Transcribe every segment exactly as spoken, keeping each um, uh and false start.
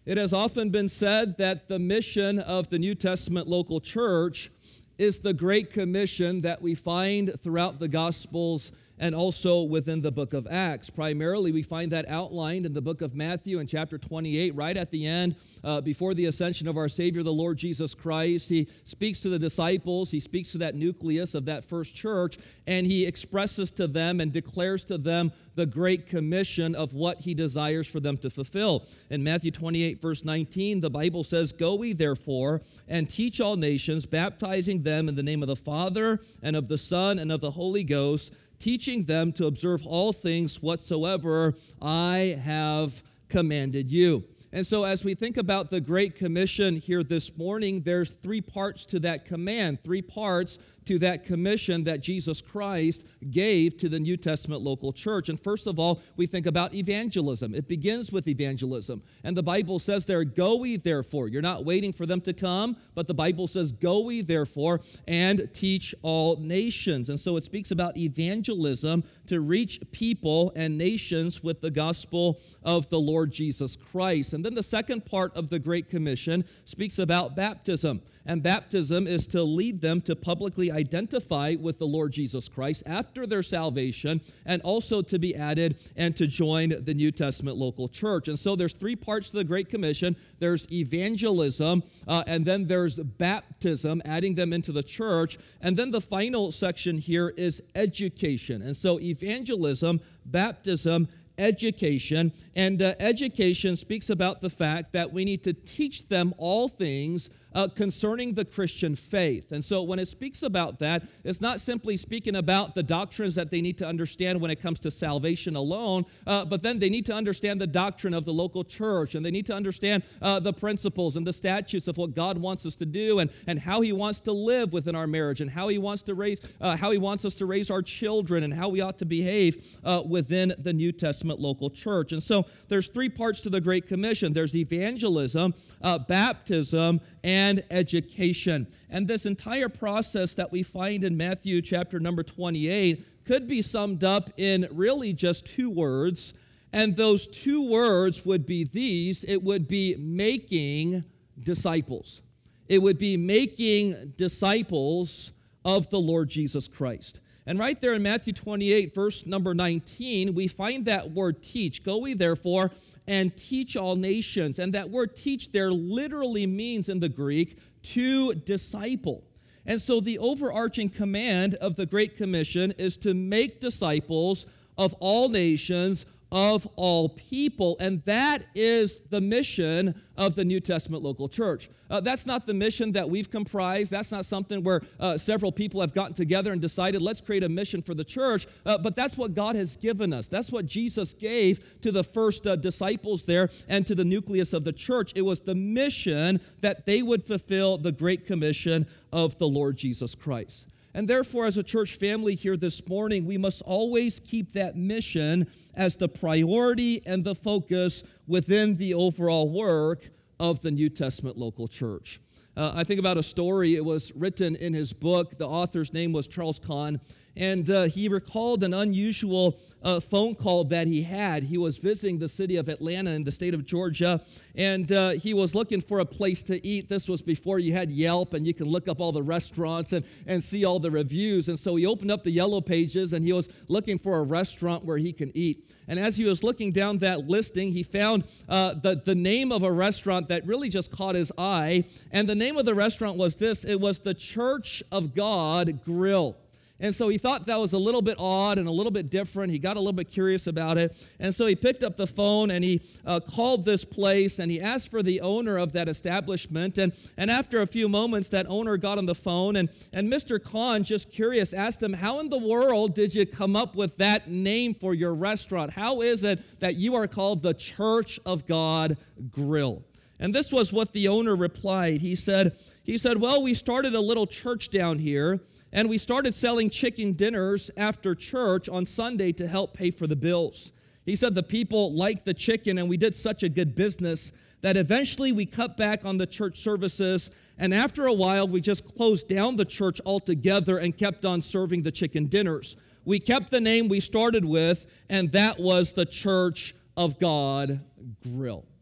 It has often been said that the mission of the New Testament local church is the Great Commission that we find throughout the Gospels and also within the book of Acts. Primarily, we find that outlined in the book of Matthew in chapter twenty-eight, right at the end, uh, before the ascension of our Savior, the Lord Jesus Christ. He speaks to the disciples, he speaks to that nucleus of that first church, and he expresses to them and declares to them the Great Commission of what he desires for them to fulfill. In Matthew twenty-eight, verse nineteen, the Bible says, "Go ye therefore and teach all nations, baptizing them in the name of the Father and of the Son and of the Holy Ghost, teaching them to observe all things whatsoever I have commanded you." And so as we think about the Great Commission here this morning, there's three parts to that command, three parts to that commission that Jesus Christ gave to the New Testament local church. And first of all, we think about evangelism. It begins with evangelism. And the Bible says there, "Go ye therefore." You're not waiting for them to come, but the Bible says, "Go ye therefore and teach all nations." And so it speaks about evangelism to reach people and nations with the gospel of the Lord Jesus Christ. And then the second part of the Great Commission speaks about baptism. And baptism is to lead them to publicly identify with the Lord Jesus Christ after their salvation, and also to be added and to join the New Testament local church. And so there's three parts to the Great Commission. There's evangelism, uh, and then there's baptism, adding them into the church. And then the final section here is education. And so evangelism, baptism, education. And uh, education speaks about the fact that we need to teach them all things Uh, concerning the Christian faith. And so when it speaks about that, it's not simply speaking about the doctrines that they need to understand when it comes to salvation alone, uh, but then they need to understand the doctrine of the local church, and they need to understand uh, the principles and the statutes of what God wants us to do, and, and how he wants to live within our marriage, and how he wants to raise, uh, how he wants us to raise our children, and how we ought to behave uh, within the New Testament local church. And so there's three parts to the Great Commission. There's evangelism, uh, baptism, and and education. And this entire process that we find in Matthew chapter number twenty-eight could be summed up in really just two words, and those two words would be these. It would be making disciples. It would be making disciples of the Lord Jesus Christ. And right there in Matthew twenty-eight, verse number nineteen, we find that word teach. "Go ye therefore and teach all nations." And that word teach there literally means in the Greek to disciple. And so the overarching command of the Great Commission is to make disciples of all nations, of all people. And that is the mission of the New Testament local church. Uh, that's not the mission that we've comprised. That's not something where uh, several people have gotten together and decided, let's create a mission for the church. Uh, but that's what God has given us. That's what Jesus gave to the first uh, disciples there and to the nucleus of the church. It was the mission that they would fulfill the Great Commission of the Lord Jesus Christ. And therefore, as a church family here this morning, we must always keep that mission as the priority and the focus within the overall work of the New Testament local church. Uh, I think about a story. It was written in his book. The author's name was Charles Kahn, and uh, he recalled an unusual uh, phone call that he had. He was visiting the city of Atlanta in the state of Georgia, and uh, he was looking for a place to eat. This was before you had Yelp, and you can look up all the restaurants and, and see all the reviews. And so he opened up the yellow pages, and he was looking for a restaurant where he can eat. And as he was looking down that listing, he found uh, the, the name of a restaurant that really just caught his eye. And the name of the restaurant was this. It was the Church of God Grill. And so he thought that was a little bit odd and a little bit different. He got a little bit curious about it. And so he picked up the phone and he uh, called this place and he asked for the owner of that establishment. And, and after a few moments, that owner got on the phone. And, and Mister Kahn, just curious, asked him, how in the world did you come up with that name for your restaurant? How is it that you are called the Church of God Grill? And this was what the owner replied. He said, he said, well, we started a little church down here, and we started selling chicken dinners after church on Sunday to help pay for the bills. He said the people liked the chicken, and we did such a good business that eventually we cut back on the church services, and after a while, we just closed down the church altogether and kept on serving the chicken dinners. We kept the name we started with, and that was the Church of God Grill.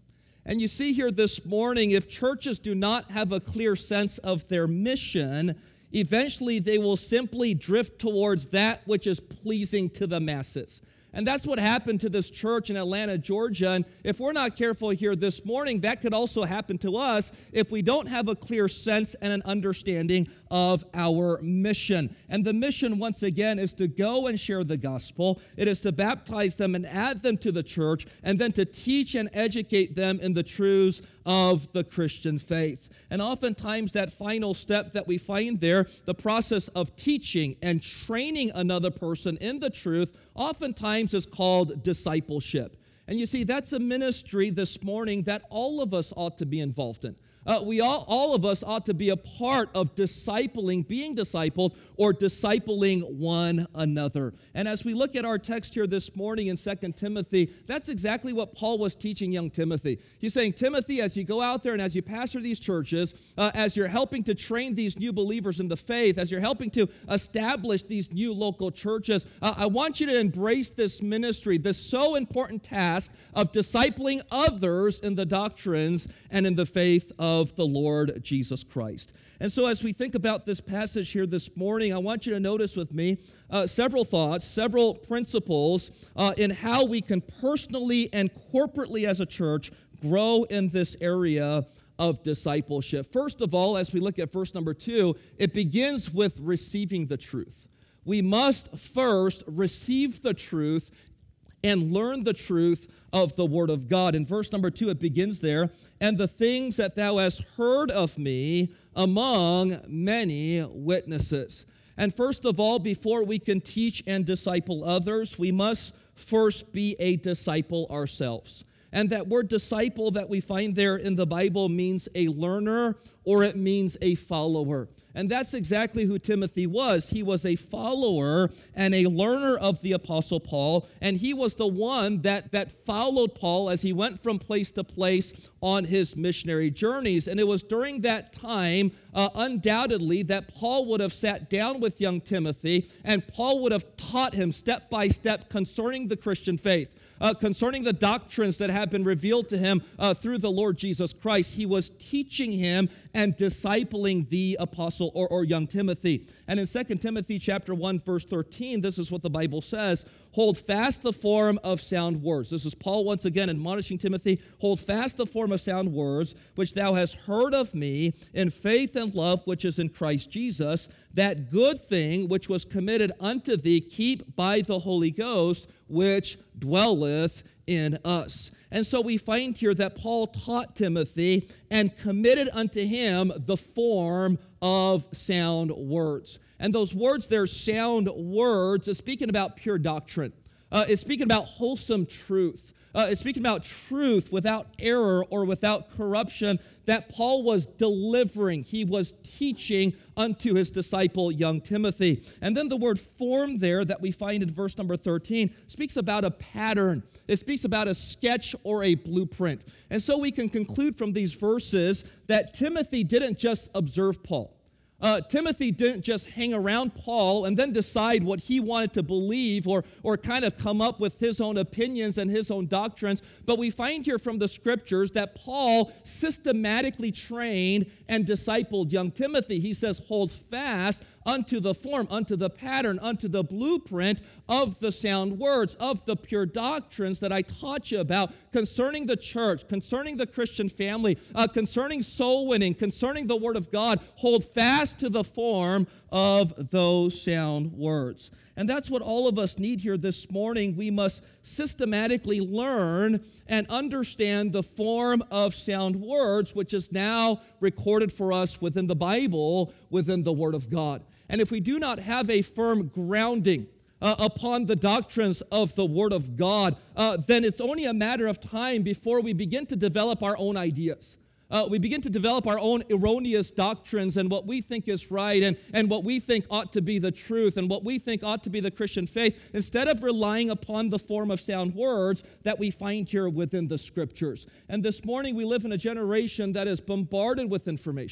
And you see here this morning, if churches do not have a clear sense of their mission, eventually they will simply drift towards that which is pleasing to the masses. And that's what happened to this church in Atlanta, Georgia. And if we're not careful here this morning, that could also happen to us if we don't have a clear sense and an understanding of our mission. And the mission, once again, is to go and share the gospel. It is to baptize them and add them to the church, and then to teach and educate them in the truths of the Christian faith. And oftentimes that final step that we find there, the process of teaching and training another person in the truth, oftentimes is called discipleship. And you see, that's a ministry this morning that all of us ought to be involved in. Uh, we all, all of us ought to be a part of discipling, being discipled, or discipling one another. And as we look at our text here this morning in Second Timothy, that's exactly what Paul was teaching young Timothy. He's saying, Timothy, as you go out there and as you pastor these churches, uh, as you're helping to train these new believers in the faith, as you're helping to establish these new local churches, uh, I want you to embrace this ministry, this so important task of discipling others in the doctrines and in the faith of of the Lord Jesus Christ. And so as we think about this passage here this morning, I want you to notice with me uh, several thoughts, several principles uh, in how we can personally and corporately as a church grow in this area of discipleship. First of all, as we look at verse number two, it begins with receiving the truth. We must first receive the truth and learn the truth of the Word of God. In verse number two, it begins there, and the things that thou hast heard of me among many witnesses. And first of all, before we can teach and disciple others, we must first be a disciple ourselves. And that word disciple that we find there in the Bible means a learner, or it means a follower. And that's exactly who Timothy was. He was a follower and a learner of the Apostle Paul, and he was the one that, that followed Paul as he went from place to place on his missionary journeys. And it was during that time, uh, undoubtedly, that Paul would have sat down with young Timothy, and Paul would have taught him step by step concerning the Christian faith. Uh, concerning the doctrines that have been revealed to him uh, through the Lord Jesus Christ. He was teaching him and discipling the apostle or, or young Timothy. And in Second Timothy chapter one, verse thirteen, this is what the Bible says: hold fast the form of sound words. This is Paul once again admonishing Timothy, hold fast the form of sound words, which thou hast heard of me in faith and love which is in Christ Jesus. That good thing which was committed unto thee, keep by the Holy Ghost, which dwelleth in us. And so we find here that Paul taught Timothy and committed unto him the form of sound words. And those words, they're sound words, is speaking about pure doctrine. Uh, it's speaking about wholesome truth. Uh, it's speaking about truth without error or without corruption that Paul was delivering. He was teaching unto his disciple, young Timothy. And then the word form there that we find in verse number thirteen speaks about a pattern. It speaks about a sketch or a blueprint. And so we can conclude from these verses that Timothy didn't just observe Paul. Uh, Timothy didn't just hang around Paul and then decide what he wanted to believe or, or kind of come up with his own opinions and his own doctrines. But we find here from the scriptures that Paul systematically trained and discipled young Timothy. He says, hold fast unto the form, unto the pattern, unto the blueprint of the sound words, of the pure doctrines that I taught you about concerning the church, concerning the Christian family, uh, concerning soul winning, concerning the Word of God. Hold fast to the form of those sound words. And that's what all of us need here this morning. We must systematically learn and understand the form of sound words, which is now recorded for us within the Bible, within the Word of God. And if we do not have a firm grounding uh, upon the doctrines of the Word of God, uh, then it's only a matter of time before we begin to develop our own ideas. Uh, we begin to develop our own erroneous doctrines and what we think is right and, and what we think ought to be the truth and what we think ought to be the Christian faith, instead of relying upon the form of sound words that we find here within the Scriptures. And this morning we live in a generation that is bombarded with information.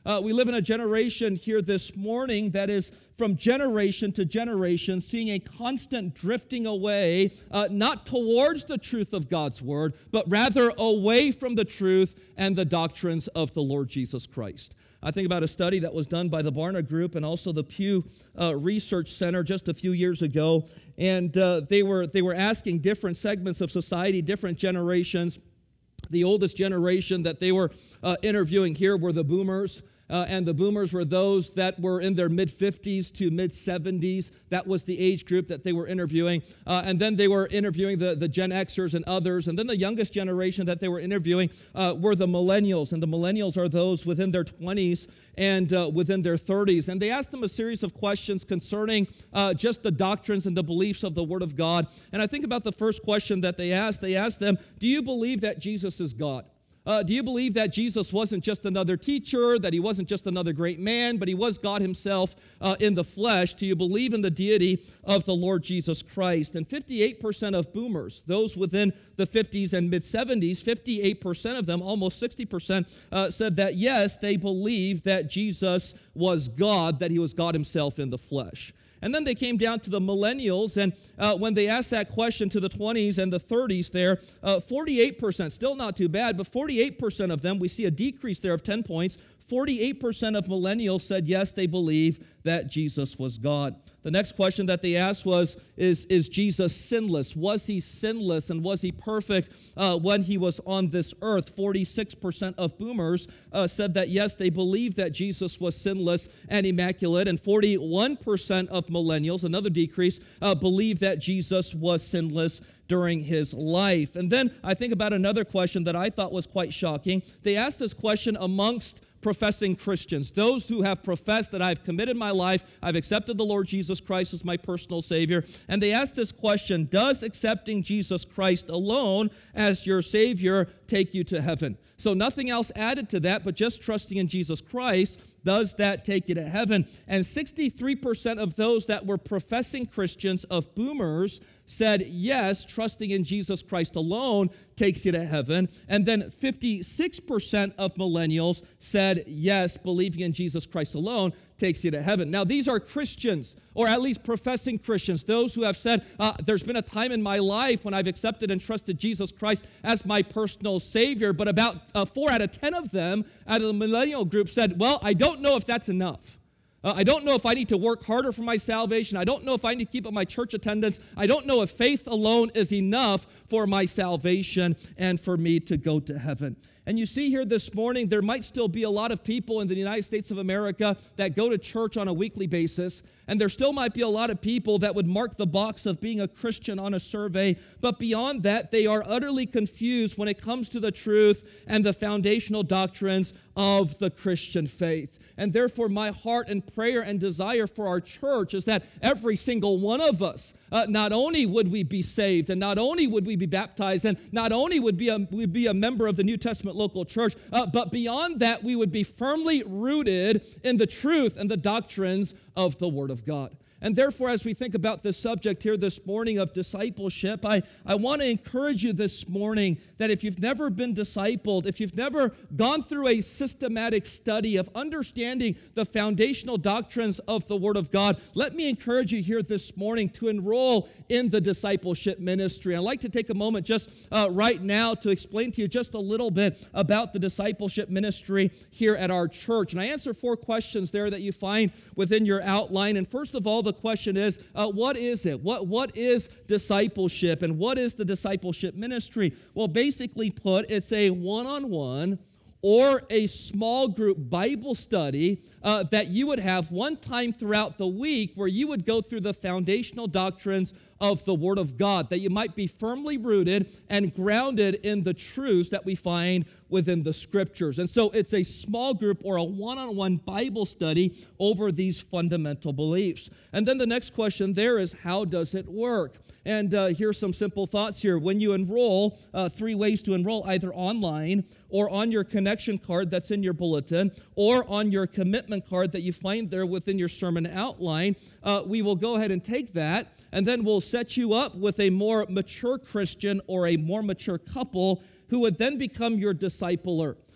Uh, we live in a generation here this morning that is from generation to generation seeing a constant drifting away, uh, not towards the truth of God's word, but rather away from the truth and the doctrines of the Lord Jesus Christ. I think about a study that was done by the Barna Group and also the Pew uh, Research Center just a few years ago, and uh, they were they were asking different segments of society, different generations. The oldest generation that they were uh, interviewing here were the boomers. Uh, and the boomers were those that were in their mid-fifties to mid-seventies. That was the age group that they were interviewing. Uh, and then they were interviewing the, the Gen Xers and others. And then the youngest generation that they were interviewing uh, were the millennials. And the millennials are those within their twenties and uh, within their thirties. And they asked them a series of questions concerning uh, just the doctrines and the beliefs of the Word of God. And I think about the first question that they asked. They asked them, do you believe that Jesus is God? Uh, do you believe that Jesus wasn't just another teacher, that he wasn't just another great man, but he was God himself uh, in the flesh? Do you believe in the deity of the Lord Jesus Christ? And fifty-eight percent of boomers, those within the fifties and mid-seventies, fifty-eight percent of them, almost sixty percent, uh, said that yes, they believe that Jesus was God, that he was God himself in the flesh. And then they came down to the millennials, and uh, when they asked that question to the twenties and the thirties there, uh, forty-eight percent, still not too bad, but forty-eight percent of them, we see a decrease there of ten points, forty-eight percent of millennials said yes, they believe that Jesus was God. The next question that they asked was, is, is Jesus sinless? Was he sinless and was he perfect uh, when he was on this earth? forty-six percent of boomers uh, said that yes, they believe that Jesus was sinless and immaculate, and forty-one percent of millennials, another decrease, uh, believe that Jesus was sinless during his life. And then I think about another question that I thought was quite shocking. They asked this question amongst professing Christians, those who have professed that I've committed my life, I've accepted the Lord Jesus Christ as my personal Savior, and they asked this question, does accepting Jesus Christ alone as your Savior take you to heaven? So nothing else added to that, but just trusting in Jesus Christ, does that take you to heaven? And sixty-three percent of those that were professing Christians of boomers said, yes, trusting in Jesus Christ alone takes you to heaven. And then fifty-six percent of millennials said, yes, believing in Jesus Christ alone takes you to heaven. Now, these are Christians, or at least professing Christians, those who have said, uh, there's been a time in my life when I've accepted and trusted Jesus Christ as my personal Savior, but about uh, four out of ten of them out of the millennial group said, well, I don't know if that's enough. Uh, I don't know if I need to work harder for my salvation. I don't know if I need to keep up my church attendance. I don't know if faith alone is enough for my salvation and for me to go to heaven. And you see here this morning, there might still be a lot of people in the United States of America that go to church on a weekly basis, and there still might be a lot of people that would mark the box of being a Christian on a survey, but beyond that, they are utterly confused when it comes to the truth and the foundational doctrines of the Christian faith. And therefore, my heart and prayer and desire for our church is that every single one of us, uh, not only would we be saved, and not only would we be baptized, and not only would be a, we'd be a member of the New Testament local church, uh, but beyond that, we would be firmly rooted in the truth and the doctrines of the Word of God. And therefore, as we think about this subject here this morning of discipleship, I, I want to encourage you this morning that if you've never been discipled, if you've never gone through a systematic study of understanding the foundational doctrines of the Word of God, let me encourage you here this morning to enroll in the discipleship ministry. I'd like to take a moment just uh, right now to explain to you just a little bit about the discipleship ministry here at our church. And I answer four questions there that you find within your outline. And first of all, the question is, uh, what is it? What, what is discipleship, and what is the discipleship ministry? Well, basically put, it's a one-on-one or a small group Bible study uh, that you would have one time throughout the week where you would go through the foundational doctrines of the Word of God, that you might be firmly rooted and grounded in the truths that we find within the Scriptures. And so it's a small group or a one-on-one Bible study over these fundamental beliefs. And then the next question there is, how does it work? And uh, here's some simple thoughts here. When you enroll, uh, three ways to enroll, either online or on your connection card that's in your bulletin or on your commitment card that you find there within your sermon outline. Uh, we will go ahead and take that, and then we'll set you up with a more mature Christian or a more mature couple who would then become your discipler.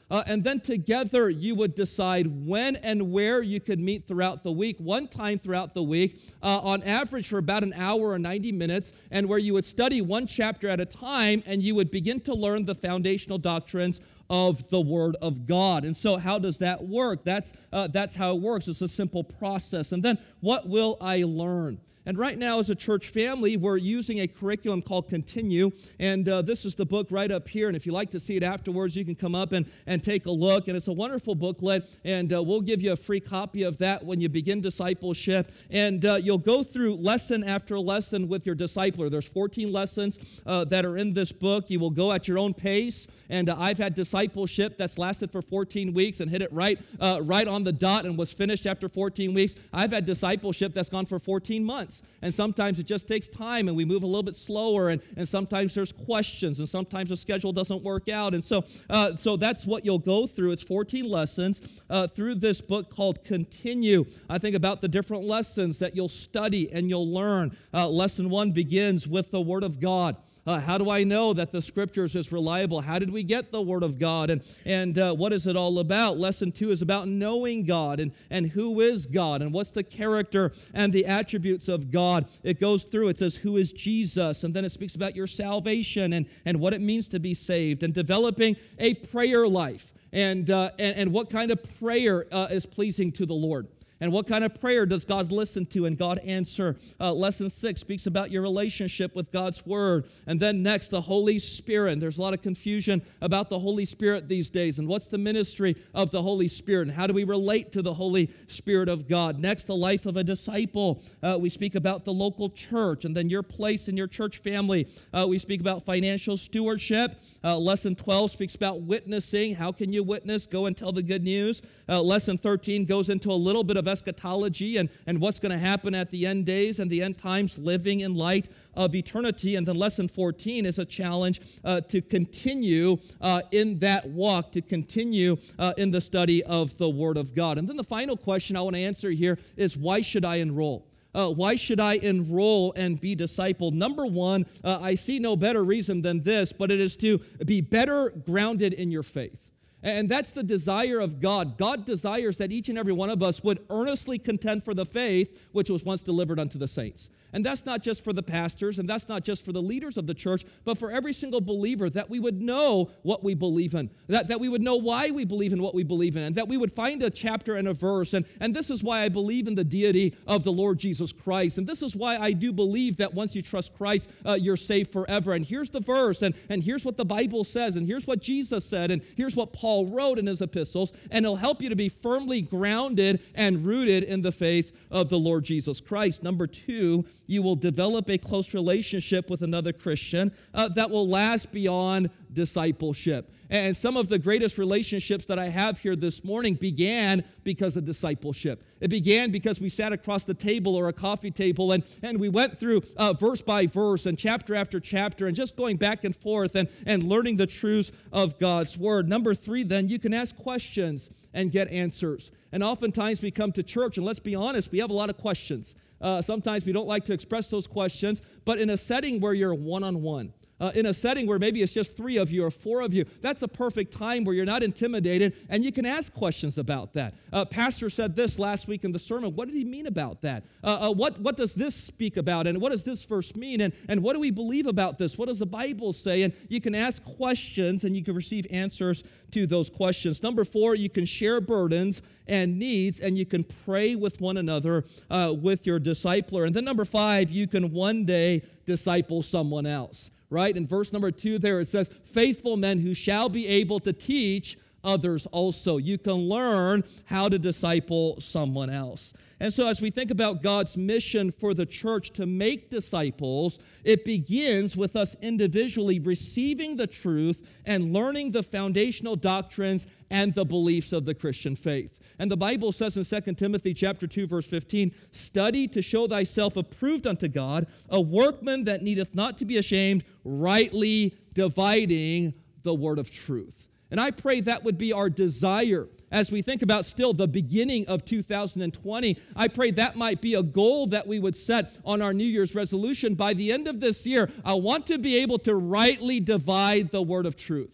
Uh, and then together you would decide when and where you could meet throughout the week, one time throughout the week, uh, on average for about an hour or ninety minutes, and where you would study one chapter at a time, and you would begin to learn the foundational doctrines of the Word of God. And so how does that work? That's, uh, that's how it works. It's a simple process. And then what will I learn? And right now, as a church family, we're using a curriculum called Continue, and uh, this is the book right up here, and if you'd like to see it afterwards, you can come up and, and take a look, and it's a wonderful booklet, and uh, we'll give you a free copy of that when you begin discipleship, and uh, you'll go through lesson after lesson with your discipler. There's fourteen lessons uh, that are in this book. You will go at your own pace, and uh, I've had discipleship that's lasted for fourteen weeks and hit it right, uh, right on the dot and was finished after fourteen weeks. I've had discipleship that's gone for fourteen months. And sometimes it just takes time, and we move a little bit slower, and, and sometimes there's questions, and sometimes the schedule doesn't work out. And so uh, so that's what you'll go through. It's fourteen lessons uh, through this book called Continue. I think about the different lessons that you'll study and you'll learn. Uh, lesson one begins with the Word of God. Uh, how do I know that the Scriptures is reliable? How did we get the Word of God? And, and uh, what is it all about? Lesson two is about knowing God and, and who is God and what's the character and the attributes of God. It goes through, it says, who is Jesus? And then it speaks about your salvation and, and what it means to be saved and developing a prayer life and, uh, and, and what kind of prayer uh, is pleasing to the Lord. And what kind of prayer does God listen to and God answer? Uh, lesson six speaks about your relationship with God's Word. And then next, the Holy Spirit. There's a lot of confusion about the Holy Spirit these days. And what's the ministry of the Holy Spirit? And how do we relate to the Holy Spirit of God? Next, the life of a disciple. Uh, we speak about the local church and then your place in your church family. Uh, we speak about financial stewardship. Uh, lesson twelve speaks about witnessing. How can you witness? Go and tell the good news. Uh, lesson thirteen goes into a little bit of eschatology and, and what's going to happen at the end days and the end times, living in light of eternity. And then lesson fourteen is a challenge uh, to continue uh, in that walk, to continue uh, in the study of the Word of God. And then the final question I want to answer here is, why should I enroll? Uh, why should I enroll and be discipled? Number one, uh, I see no better reason than this, but it is to be better grounded in your faith. And that's the desire of God. God desires that each and every one of us would earnestly contend for the faith which was once delivered unto the saints. And that's not just for the pastors, and that's not just for the leaders of the church, but for every single believer, that we would know what we believe in, that, that we would know why we believe in what we believe in, and that we would find a chapter and a verse. And, and this is why I believe in the deity of the Lord Jesus Christ. And this is why I do believe that once you trust Christ, uh, you're saved forever. And here's the verse, and, and here's what the Bible says, and here's what Jesus said, and here's what Paul wrote in his epistles, and it'll help you to be firmly grounded and rooted in the faith of the Lord Jesus Christ. Number two, you will develop a close relationship with another Christian uh, that will last beyond discipleship. And some of the greatest relationships that I have here this morning began because of discipleship. It began because we sat across the table or a coffee table and, and we went through uh, verse by verse and chapter after chapter and just going back and forth and, and learning the truths of God's Word. Number three, then, you can ask questions and get answers. And oftentimes we come to church, and let's be honest, we have a lot of questions. Uh, sometimes we don't like to express those questions, but in a setting where you're one-on-one, Uh, in a setting where maybe it's just three of you or four of you, that's a perfect time where you're not intimidated and you can ask questions about that. Uh, Pastor said this last week in the sermon. What did he mean about that? Uh, uh, what, what does this speak about? And what does this verse mean? And, and what do we believe about this? What does the Bible say? And you can ask questions and you can receive answers to those questions. Number four, you can share burdens and needs and you can pray with one another uh, with your discipler. And then number five, you can one day disciple someone else. Right? In verse number two there, it says, faithful men who shall be able to teach others also. You can learn how to disciple someone else. And so as we think about God's mission for the church to make disciples, it begins with us individually receiving the truth and learning the foundational doctrines and the beliefs of the Christian faith. And the Bible says in Second Timothy chapter two, verse fifteen, study to show thyself approved unto God, a workman that needeth not to be ashamed, rightly dividing the word of truth. And I pray that would be our desire as we think about still the beginning of two thousand twenty. I pray that might be a goal that we would set on our New Year's resolution. By the end of this year, I want to be able to rightly divide the word of truth.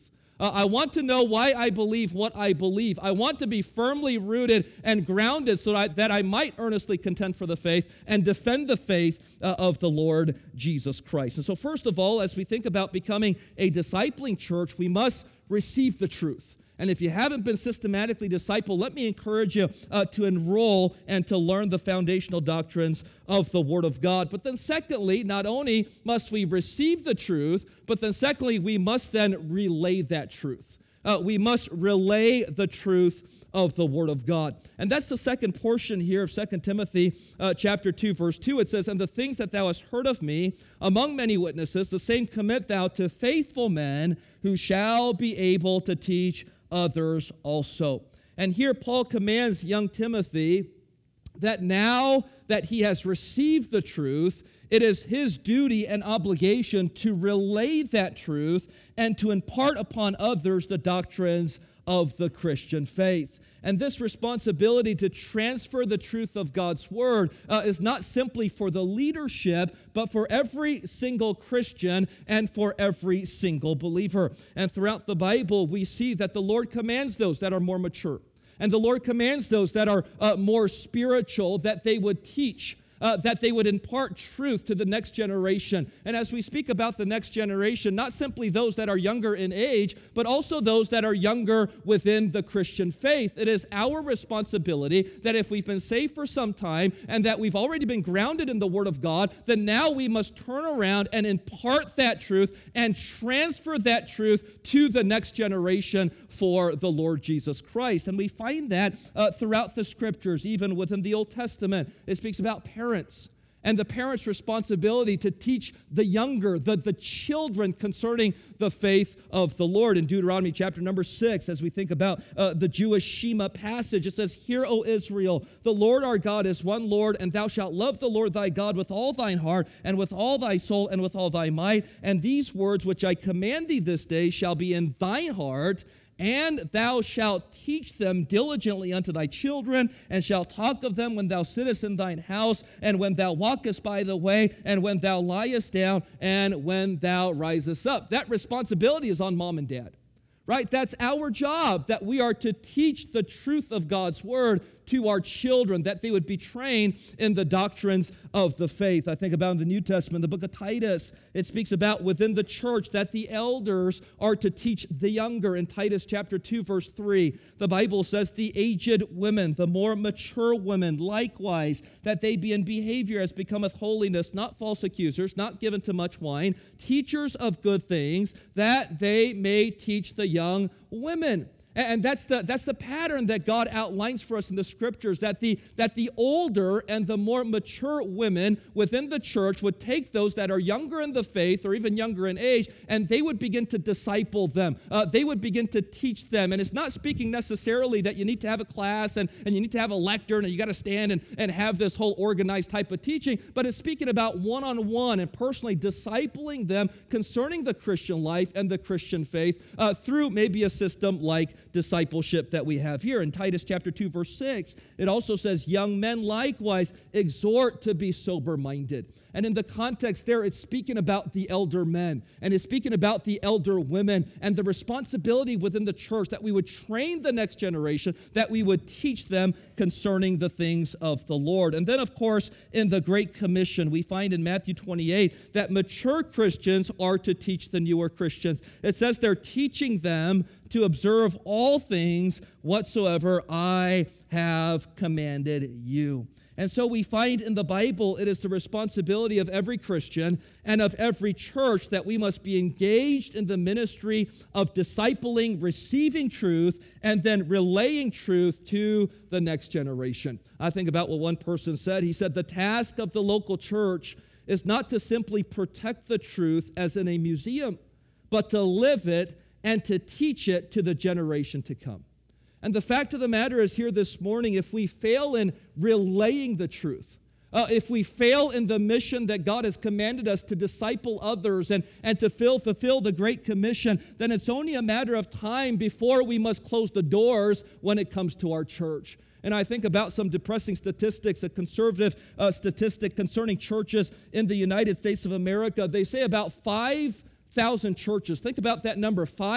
Uh, I want to know why I believe what I believe. I want to be firmly rooted and grounded so that, that I might earnestly contend for the faith and defend the faith uh, of the Lord Jesus Christ. And so first of all, as we think about becoming a discipling church, we must receive the truth. And if you haven't been systematically discipled, let me encourage you uh, to enroll and to learn the foundational doctrines of the Word of God. But then secondly, not only must we receive the truth, but then secondly, we must then relay that truth. Uh, we must relay the truth of the Word of God. And that's the second portion here of Second Timothy uh, chapter two, verse two. It says, "And the things that thou hast heard of me among many witnesses, the same commit thou to faithful men who shall be able to teach others also." And here Paul commands young Timothy that now that he has received the truth, it is his duty and obligation to relay that truth and to impart upon others the doctrines of the Christian faith. And this responsibility to transfer the truth of God's Word uh, is not simply for the leadership, but for every single Christian and for every single believer. And throughout the Bible, we see that the Lord commands those that are more mature, and the Lord commands those that are uh, more spiritual that they would teach, Uh, that they would impart truth to the next generation. And as we speak about the next generation, not simply those that are younger in age, but also those that are younger within the Christian faith. It is our responsibility that if we've been saved for some time and that we've already been grounded in the Word of God, then now we must turn around and impart that truth and transfer that truth to the next generation for the Lord Jesus Christ. And we find that uh, throughout the Scriptures, even within the Old Testament. It speaks about parents. And the parents' responsibility to teach the younger, the, the children concerning the faith of the Lord. In Deuteronomy chapter number six, as we think about uh, the Jewish Shema passage, it says, "Hear, O Israel, the Lord our God is one Lord, and thou shalt love the Lord thy God with all thine heart, and with all thy soul, and with all thy might. And these words which I command thee this day shall be in thine heart, and thou shalt teach them diligently unto thy children, and shalt talk of them when thou sittest in thine house, and when thou walkest by the way, and when thou liest down, and when thou risest up." That responsibility is on mom and dad, right? That's our job, that we are to teach the truth of God's Word to our children, that they would be trained in the doctrines of the faith. I think about in the New Testament, the book of Titus, it speaks about within the church that the elders are to teach the younger. In Titus chapter two, verse three, the Bible says, "The aged women, the more mature women, likewise, that they be in behavior as becometh holiness, not false accusers, not given to much wine, teachers of good things, that they may teach the young women." And that's the, that's the pattern that God outlines for us in the Scriptures, that the, that the older and the more mature women within the church would take those that are younger in the faith or even younger in age, and they would begin to disciple them. Uh, they would begin to teach them. And it's not speaking necessarily that you need to have a class and, and you need to have a lectern and you got to stand and, and have this whole organized type of teaching, but it's speaking about one-on-one and personally discipling them concerning the Christian life and the Christian faith uh, through maybe a system like discipleship that we have here. In Titus chapter two, verse six, it also says, "Young men likewise exhort to be sober-minded." And in the context there, it's speaking about the elder men, and it's speaking about the elder women, and the responsibility within the church that we would train the next generation, that we would teach them concerning the things of the Lord. And then, of course, in the Great Commission, we find in Matthew twenty-eight that mature Christians are to teach the newer Christians. It says they're teaching them to observe all things whatsoever I have commanded you. And so we find in the Bible, it is the responsibility of every Christian and of every church that we must be engaged in the ministry of discipling, receiving truth, and then relaying truth to the next generation. I think about what one person said. He said, "The task of the local church is not to simply protect the truth as in a museum, but to live it and to teach it to the generation to come." And the fact of the matter is here this morning, if we fail in relaying the truth, uh, if we fail in the mission that God has commanded us to disciple others and, and to fill, fulfill the Great Commission, then it's only a matter of time before we must close the doors when it comes to our church. And I think about some depressing statistics, a conservative uh, statistic concerning churches in the United States of America. They say about five thousand churches, think about that number, five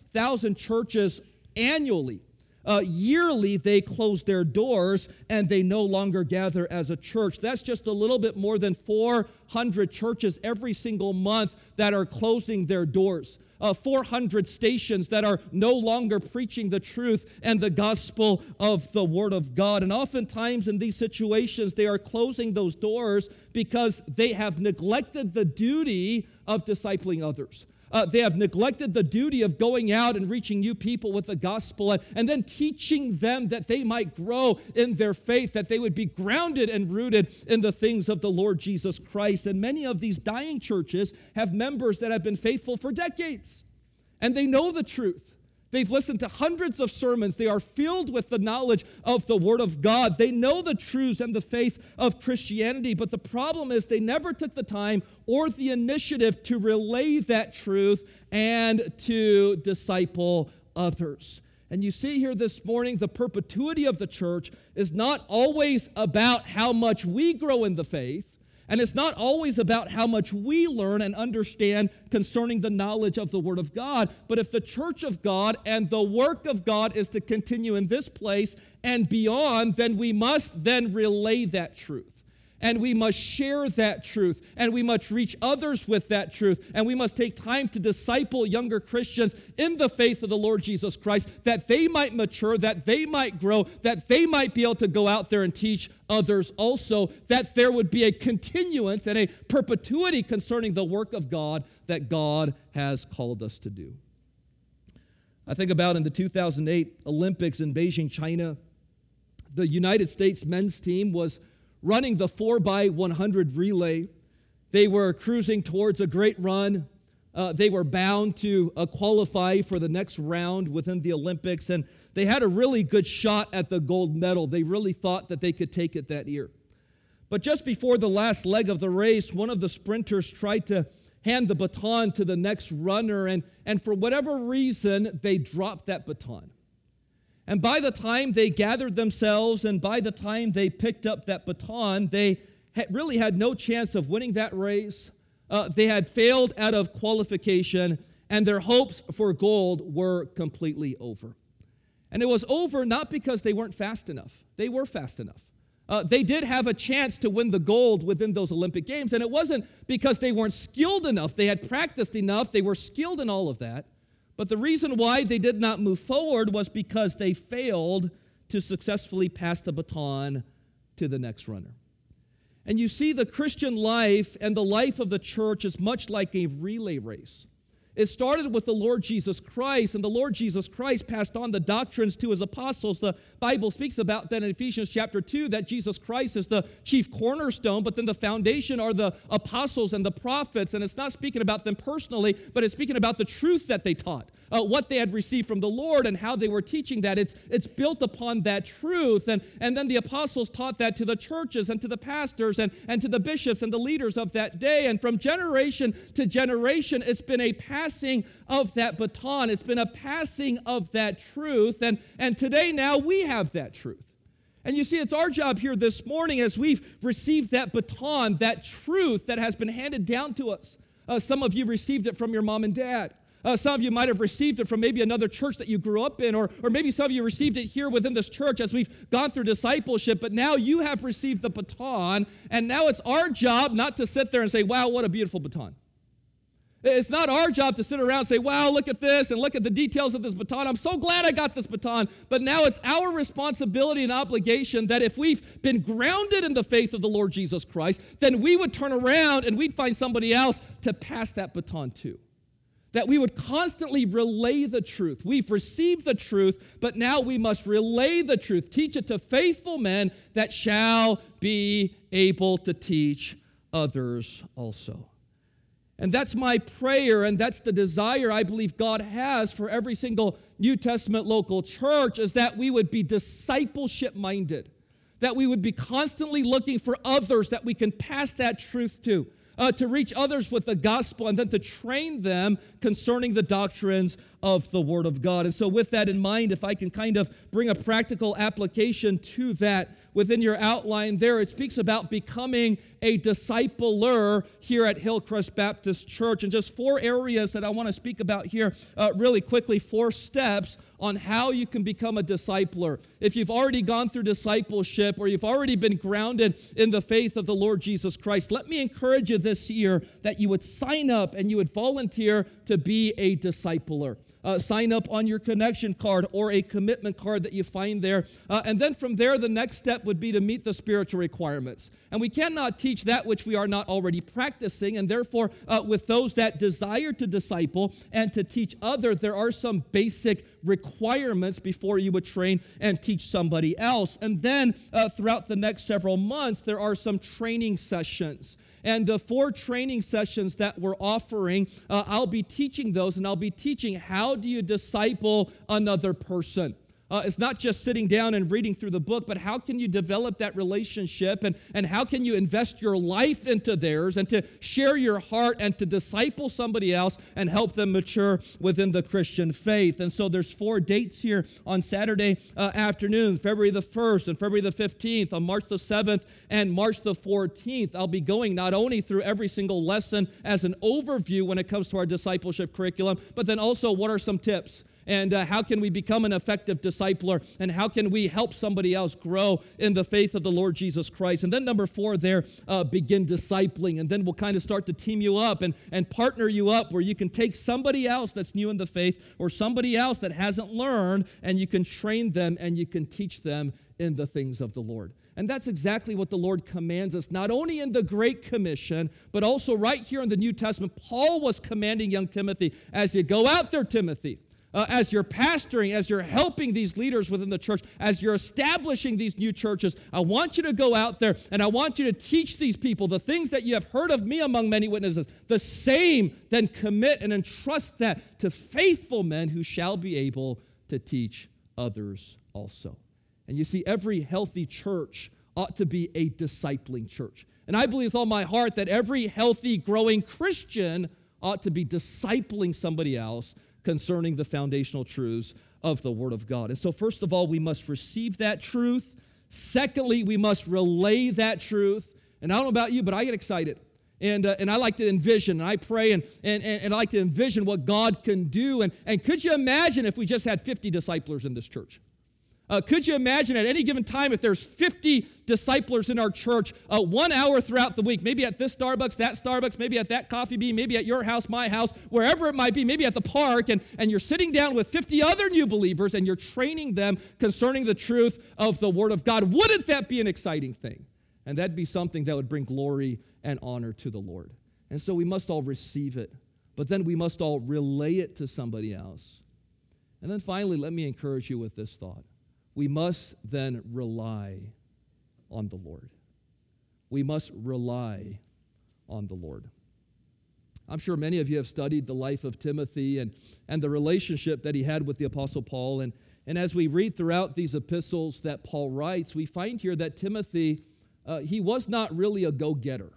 thousand churches annually. Uh, yearly, they close their doors and they no longer gather as a church. That's just a little bit more than four hundred churches every single month that are closing their doors. Uh, four hundred stations that are no longer preaching the truth and the gospel of the Word of God. And oftentimes in these situations, they are closing those doors because they have neglected the duty of discipling others. Uh, they have neglected the duty of going out and reaching new people with the gospel and, and then teaching them that they might grow in their faith, that they would be grounded and rooted in the things of the Lord Jesus Christ. And many of these dying churches have members that have been faithful for decades, and they know the truth. They've listened to hundreds of sermons. They are filled with the knowledge of the Word of God. They know the truths and the faith of Christianity, but the problem is they never took the time or the initiative to relay that truth and to disciple others. And you see here this morning, the perpetuity of the church is not always about how much we grow in the faith, and it's not always about how much we learn and understand concerning the knowledge of the Word of God. But if the church of God and the work of God is to continue in this place and beyond, then we must then relay that truth. And we must share that truth, and we must reach others with that truth, and we must take time to disciple younger Christians in the faith of the Lord Jesus Christ, that they might mature, that they might grow, that they might be able to go out there and teach others also, that there would be a continuance and a perpetuity concerning the work of God that God has called us to do. I think about in the two thousand eight Olympics in Beijing, China, the United States men's team was running the four by one hundred relay. They were cruising towards a great run. Uh, they were bound to uh, qualify for the next round within the Olympics, and they had a really good shot at the gold medal. They really thought that they could take it that year. But just before the last leg of the race, one of the sprinters tried to hand the baton to the next runner, and, and for whatever reason, they dropped that baton. And by the time they gathered themselves and by the time they picked up that baton, they had really had no chance of winning that race. Uh, they had failed out of qualification, and their hopes for gold were completely over. And it was over not because they weren't fast enough. They were fast enough. Uh, they did have a chance to win the gold within those Olympic Games, and it wasn't because they weren't skilled enough. They had practiced enough. They were skilled in all of that. But the reason why they did not move forward was because they failed to successfully pass the baton to the next runner. And you see, the Christian life and the life of the church is much like a relay race. It started with the Lord Jesus Christ, and the Lord Jesus Christ passed on the doctrines to his apostles. The Bible speaks about that in Ephesians chapter two, that Jesus Christ is the chief cornerstone, but then the foundation are the apostles and the prophets, and it's not speaking about them personally, but it's speaking about the truth that they taught, uh, what they had received from the Lord and how they were teaching that. It's, it's built upon that truth, and, and then the apostles taught that to the churches and to the pastors and, and to the bishops and the leaders of that day, and from generation to generation, it's been a passing of that baton. It's been a passing of that truth. And, and today now we have that truth. And you see, it's our job here this morning as we've received that baton, that truth that has been handed down to us. Uh, some of you received it from your mom and dad. Uh, some of you might have received it from maybe another church that you grew up in, or, or maybe some of you received it here within this church as we've gone through discipleship, but now you have received the baton, and now it's our job not to sit there and say, wow, what a beautiful baton. It's not our job to sit around and say, wow, look at this and look at the details of this baton. I'm so glad I got this baton. But now it's our responsibility and obligation that if we've been grounded in the faith of the Lord Jesus Christ, then we would turn around and we'd find somebody else to pass that baton to. That we would constantly relay the truth. We've received the truth, but now we must relay the truth. Teach it to faithful men that shall be able to teach others also. And that's my prayer, and that's the desire I believe God has for every single New Testament local church, is that we would be discipleship-minded, that we would be constantly looking for others that we can pass that truth to. uh, to reach others with the gospel, and then to train them concerning the doctrines of the Word of God. And so with that in mind, if I can kind of bring a practical application to that within your outline there, it speaks about becoming a discipler here at Hillcrest Baptist Church. And just four areas that I want to speak about here uh, really quickly, four steps on how you can become a discipler. If you've already gone through discipleship or you've already been grounded in the faith of the Lord Jesus Christ, let me encourage you this year that you would sign up and you would volunteer to be a discipler. Uh, sign up on your connection card or a commitment card that you find there. Uh, and then from there, the next step would be to meet the spiritual requirements. And we cannot teach that which we are not already practicing. And therefore, uh, with those that desire to disciple and to teach others, there are some basic requirements before you would train and teach somebody else. And then uh, throughout the next several months, there are some training sessions. And the four training sessions that we're offering, uh, I'll be teaching those, and I'll be teaching how do you disciple another person. Uh, it's not just sitting down and reading through the book, but how can you develop that relationship, and, and how can you invest your life into theirs and to share your heart and to disciple somebody else and help them mature within the Christian faith. And so there's four dates here on Saturday uh, afternoon, February the first and February the fifteenth, on March the seventh and March the fourteenth. I'll be going not only through every single lesson as an overview when it comes to our discipleship curriculum, but then also what are some tips. And uh, how can we become an effective discipler? And how can we help somebody else grow in the faith of the Lord Jesus Christ? And then number four there, uh, begin discipling. And then we'll kind of start to team you up and, and partner you up where you can take somebody else that's new in the faith or somebody else that hasn't learned, and you can train them and you can teach them in the things of the Lord. And that's exactly what the Lord commands us, not only in the Great Commission, but also right here in the New Testament. Paul was commanding young Timothy, as you go out there, Timothy, Uh, as you're pastoring, as you're helping these leaders within the church, as you're establishing these new churches, I want you to go out there and I want you to teach these people the things that you have heard of me among many witnesses. The same, then commit and entrust that to faithful men who shall be able to teach others also. And you see, every healthy church ought to be a discipling church. And I believe with all my heart that every healthy, growing Christian ought to be discipling somebody else concerning the foundational truths of the Word of God. And so first of all, we must receive that truth. Secondly, we must relay that truth. And I don't know about you, but I get excited. And, uh, and I like to envision, and I pray, and, and, and I like to envision what God can do. And, and could you imagine if we just had fifty disciplers in this church? Uh, could you imagine at any given time if there's fifty disciplers in our church, uh, one hour throughout the week, maybe at this Starbucks, that Starbucks, maybe at that Coffee Bean, maybe at your house, my house, wherever it might be, maybe at the park, and, and you're sitting down with fifty other new believers and you're training them concerning the truth of the Word of God. Wouldn't that be an exciting thing? And that'd be something that would bring glory and honor to the Lord. And so we must all receive it, but then we must all relay it to somebody else. And then finally, let me encourage you with this thought. We must then rely on the Lord. We must rely on the Lord. I'm sure many of you have studied the life of Timothy and, and the relationship that he had with the Apostle Paul. And, and as we read throughout these epistles that Paul writes, we find here that Timothy, uh, he was not really a go-getter.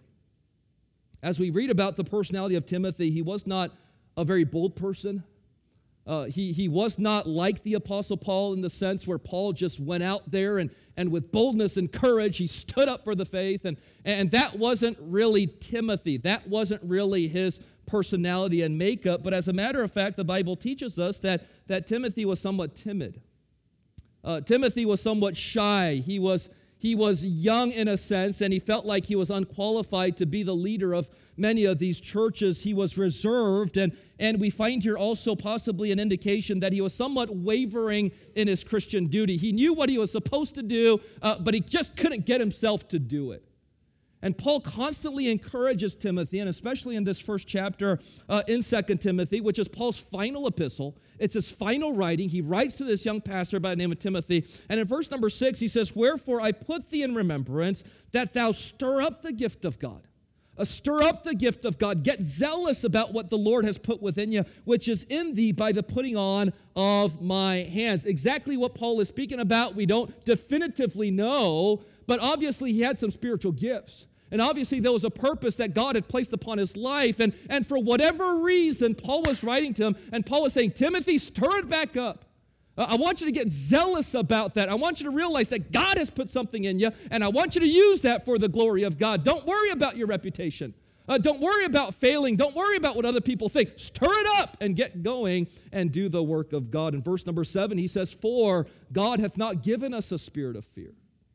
As we read about the personality of Timothy, he was not a very bold person. Uh, he, he was not like the Apostle Paul in the sense where Paul just went out there and, and with boldness and courage, he stood up for the faith. And, and that wasn't really Timothy. That wasn't really his personality and makeup. But as a matter of fact, the Bible teaches us that, that Timothy was somewhat timid. Uh, Timothy was somewhat shy. He was, he was young in a sense, and he felt like he was unqualified to be the leader of many of these churches. He was reserved, and, and we find here also possibly an indication that he was somewhat wavering in his Christian duty. He knew what he was supposed to do, uh, but he just couldn't get himself to do it. And Paul constantly encourages Timothy, and especially in this first chapter uh, in Second Timothy, which is Paul's final epistle. It's his final writing. He writes to this young pastor by the name of Timothy. And in verse number six, he says, "Wherefore I put thee in remembrance that thou stir up the gift of God." Uh, stir up the gift of God. Get zealous about what the Lord has put within you, which is in thee by the putting on of my hands. Exactly what Paul is speaking about, we don't definitively know, but obviously he had some spiritual gifts. And obviously there was a purpose that God had placed upon his life. And, and for whatever reason, Paul was writing to him, and Paul was saying, Timothy, stir it back up. Uh, I want you to get zealous about that. I want you to realize that God has put something in you, and I want you to use that for the glory of God. Don't worry about your reputation. Uh, don't worry about failing. Don't worry about what other people think. Stir it up and get going and do the work of God. In verse number seven, he says, for God hath not given us a spirit of fear.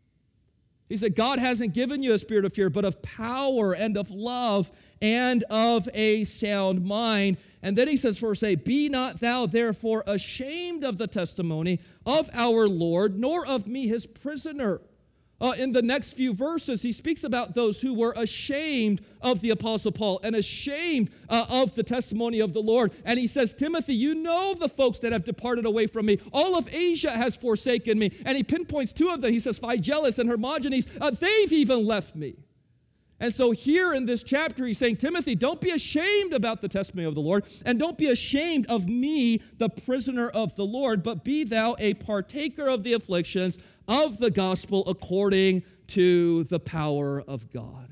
He said, God hasn't given you a spirit of fear, but of power and of love and of a sound mind. And then he says, verse eight, be not thou therefore ashamed of the testimony of our Lord, nor of me his prisoner. Uh, in the next few verses, he speaks about those who were ashamed of the Apostle Paul and ashamed uh, of the testimony of the Lord. And he says, Timothy, you know the folks that have departed away from me. All of Asia has forsaken me. And he pinpoints two of them. He says, Phygelus and Hermogenes, uh, they've even left me. And so here in this chapter, he's saying, Timothy, don't be ashamed about the testimony of the Lord, and don't be ashamed of me, the prisoner of the Lord, but be thou a partaker of the afflictions of the gospel according to the power of God.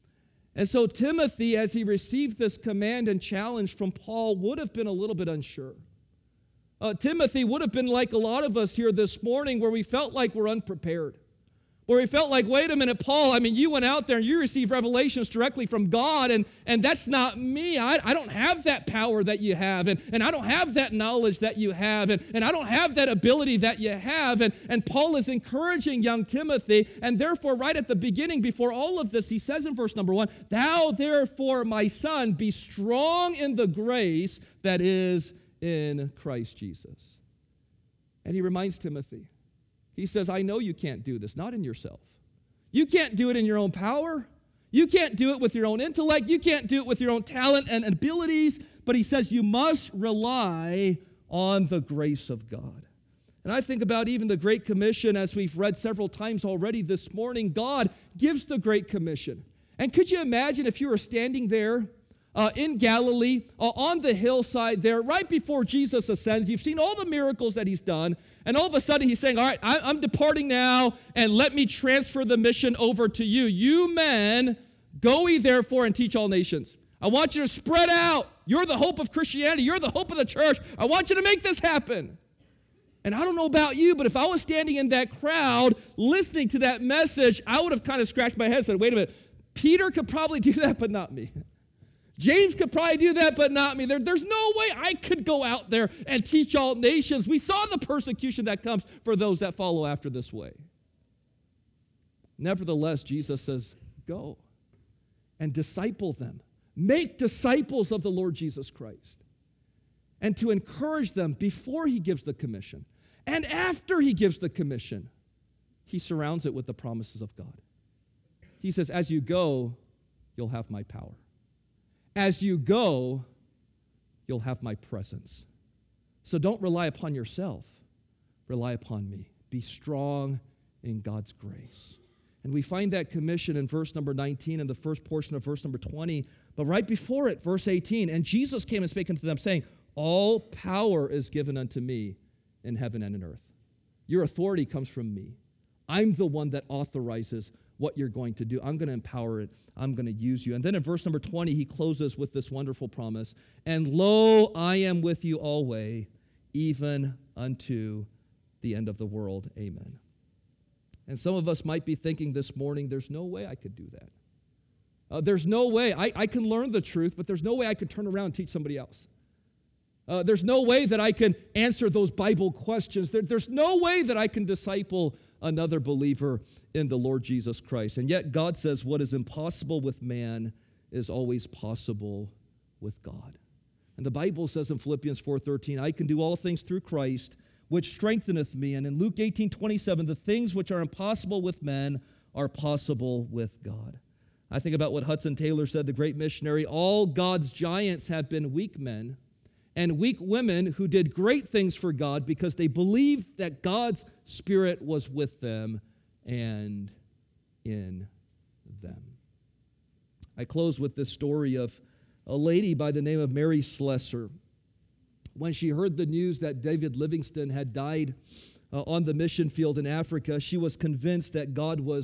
And so Timothy, as he received this command and challenge from Paul, would have been a little bit unsure. Uh, Timothy would have been like a lot of us here this morning, where we felt like we're unprepared. Where we felt like, wait a minute, Paul, I mean, you went out there and you received revelations directly from God, and, and that's not me. I, I don't have that power that you have, and, and I don't have that knowledge that you have, and, and I don't have that ability that you have. And, and Paul is encouraging young Timothy, and therefore, right at the beginning, before all of this, he says in verse number one, thou therefore, my son, be strong in the grace that is in Christ Jesus. And he reminds Timothy, he says, I know you can't do this, not in yourself. You can't do it in your own power. You can't do it with your own intellect. You can't do it with your own talent and abilities. But he says you must rely on the grace of God. And I think about even the Great Commission, as we've read several times already this morning. God gives the Great Commission. And could you imagine if you were standing there Uh, in Galilee, uh, on the hillside there, right before Jesus ascends? You've seen all the miracles that he's done, and all of a sudden he's saying, all right, I, I'm departing now, and let me transfer the mission over to you. You men, go ye therefore and teach all nations. I want you to spread out. You're the hope of Christianity. You're the hope of the church. I want you to make this happen. And I don't know about you, but if I was standing in that crowd listening to that message, I would have kind of scratched my head and said, wait a minute, Peter could probably do that, but not me. James could probably do that, but not me. There, there's no way I could go out there and teach all nations. We saw the persecution that comes for those that follow after this way. Nevertheless, Jesus says, go and disciple them. Make disciples of the Lord Jesus Christ. And to encourage them before he gives the commission. And after he gives the commission, he surrounds it with the promises of God. He says, as you go, you'll have my power. As you go, you'll have my presence. So don't rely upon yourself. Rely upon me. Be strong in God's grace. And we find that commission in verse number nineteen in the first portion of verse number twenty. But right before it, verse eighteen, and Jesus came and spake unto them, saying, all power is given unto me in heaven and in earth. Your authority comes from me. I'm the one that authorizes what you're going to do. I'm going to empower it. I'm going to use you. And then in verse number twenty, he closes with this wonderful promise. And lo, I am with you always, even unto the end of the world. Amen. And some of us might be thinking this morning, there's no way I could do that. Uh, there's no way. I, I can learn the truth, but there's no way I could turn around and teach somebody else. Uh, there's no way that I can answer those Bible questions. There, there's no way that I can disciple another believer in the Lord Jesus Christ. And yet God says what is impossible with man is always possible with God. And the Bible says in Philippians four thirteen, I can do all things through Christ, which strengtheneth me. And in Luke eighteen twenty-seven, the things which are impossible with men are possible with God. I think about what Hudson Taylor said, the great missionary, all God's giants have been weak men and weak women who did great things for God because they believed that God's Spirit was with them and in them. I close with this story of a lady by the name of Mary Slessor. When she heard the news that David Livingstone had died uh, on the mission field in Africa, she was convinced that God was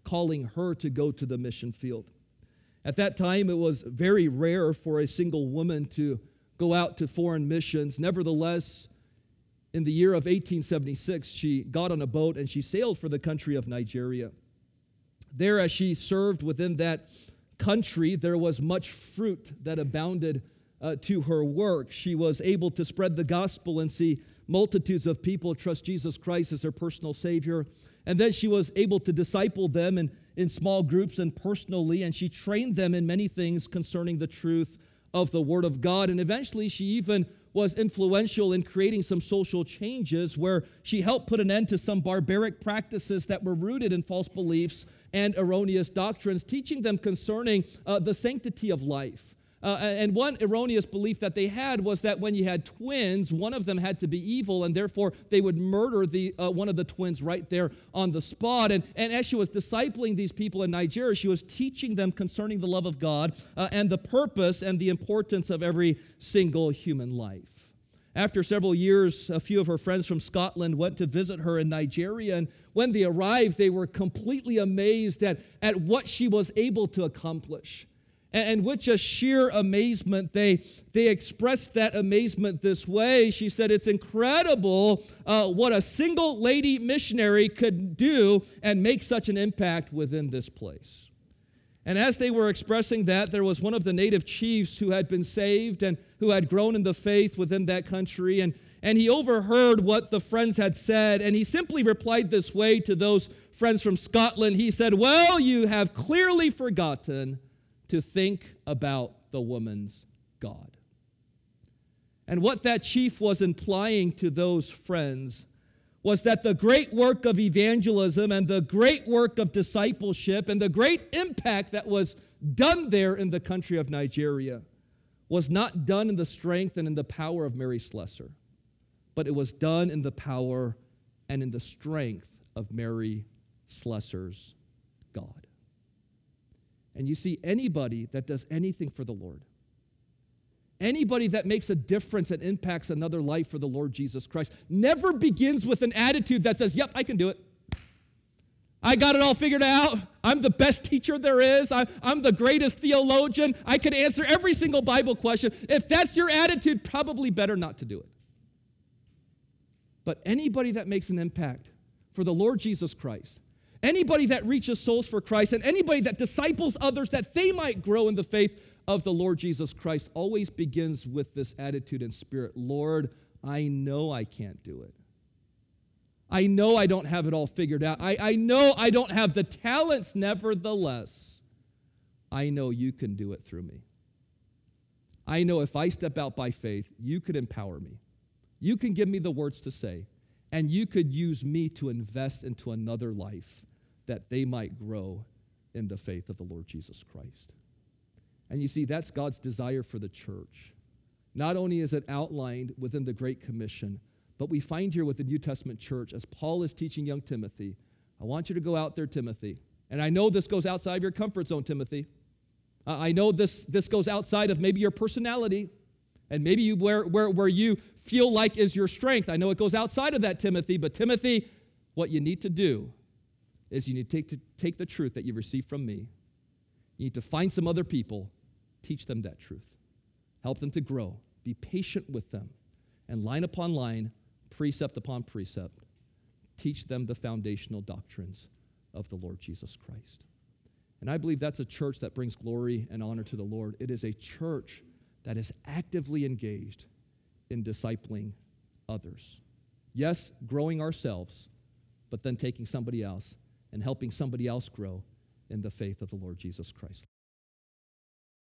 calling her to go to the mission field. At that time, it was very rare for a single woman to go out to foreign missions. Nevertheless, in the year of eighteen seventy-six, she got on a boat and she sailed for the country of Nigeria. There, as she served within that country, there was much fruit that abounded uh, to her work. She was able to spread the gospel and see multitudes of people trust Jesus Christ as their personal Savior. And then she was able to disciple them in, in small groups and personally, and she trained them in many things concerning the truth of the Word of God. And eventually she even was influential in creating some social changes where she helped put an end to some barbaric practices that were rooted in false beliefs and erroneous doctrines, teaching them concerning uh, the sanctity of life. Uh, and one erroneous belief that they had was that when you had twins, one of them had to be evil, and therefore they would murder the uh, one of the twins right there on the spot. And, and as she was discipling these people in Nigeria, she was teaching them concerning the love of God uh, and the purpose and the importance of every single human life. After several years, a few of her friends from Scotland went to visit her in Nigeria, and when they arrived, they were completely amazed at, at what she was able to accomplish. And with just sheer amazement, they, they expressed that amazement this way. She said, it's incredible uh, what a single lady missionary could do and make such an impact within this place. And as they were expressing that, there was one of the native chiefs who had been saved and who had grown in the faith within that country. And, and he overheard what the friends had said, and he simply replied this way to those friends from Scotland. He said, well, you have clearly forgotten to think about the woman's God. And what that chief was implying to those friends was that the great work of evangelism and the great work of discipleship and the great impact that was done there in the country of Nigeria was not done in the strength and in the power of Mary Slessor, but it was done in the power and in the strength of Mary Slessor's God. And you see, anybody that does anything for the Lord, anybody that makes a difference and impacts another life for the Lord Jesus Christ, never begins with an attitude that says, yep, I can do it. I got it all figured out. I'm the best teacher there is. I, I'm the greatest theologian. I can answer every single Bible question. If that's your attitude, probably better not to do it. But anybody that makes an impact for the Lord Jesus Christ, anybody that reaches souls for Christ, and anybody that disciples others that they might grow in the faith of the Lord Jesus Christ always begins with this attitude and spirit. Lord, I know I can't do it. I know I don't have it all figured out. I, I know I don't have the talents. Nevertheless, I know you can do it through me. I know if I step out by faith, you could empower me. You can give me the words to say, and you could use me to invest into another life that they might grow in the faith of the Lord Jesus Christ. And you see, that's God's desire for the church. Not only is it outlined within the Great Commission, but we find here with the New Testament church, as Paul is teaching young Timothy, I want you to go out there, Timothy. And I know this goes outside of your comfort zone, Timothy. Uh, I know this, this goes outside of maybe your personality and maybe you, where, where, where you feel like is your strength. I know it goes outside of that, Timothy. But Timothy, what you need to do is you need to take, to take the truth that you received from me. You need to find some other people, teach them that truth. Help them to grow. Be patient with them. And line upon line, precept upon precept, teach them the foundational doctrines of the Lord Jesus Christ. And I believe that's a church that brings glory and honor to the Lord. It is a church that is actively engaged in discipling others. Yes, growing ourselves, but then taking somebody else and helping somebody else grow in the faith of the Lord Jesus Christ.